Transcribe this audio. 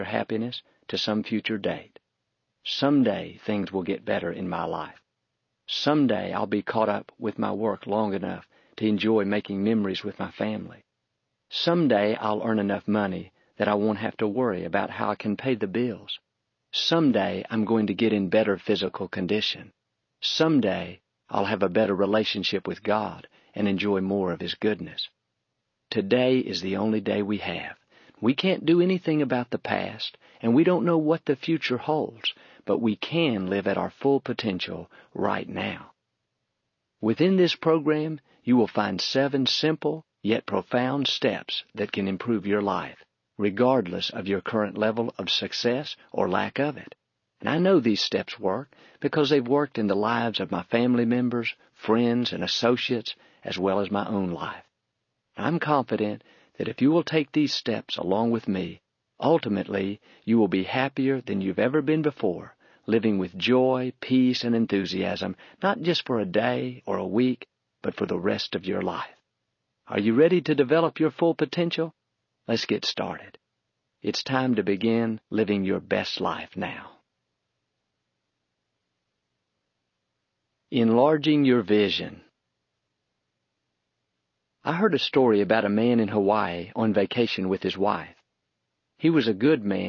happiness to some future date. Someday things will get better in my life. Someday I'll be caught up with my work long enough to enjoy making memories with my family. Someday I'll earn enough money that I won't have to worry about how I can pay the bills. Someday I'm going to get in better physical condition. Someday I'll have a better relationship with God and enjoy more of His goodness. Today is the only day we have. We can't do anything about the past, and we don't know what the future holds, but we can live at our full potential right now. Within this program, you will find 7 simple yet profound steps that can improve your life, regardless of your current level of success or lack of it. And I know these steps work because they've worked in the lives of my family members, friends, and associates, as well as my own life. I'm confident that if you will take these steps along with me, ultimately you will be happier than you've ever been before, living with joy, peace, and enthusiasm, not just for a day or a week, but for the rest of your life. Are you ready to develop your full potential? Let's get started. It's time to begin living your best life now. Enlarging your vision. I heard a story about a man in Hawaii on vacation with his wife. He was a good man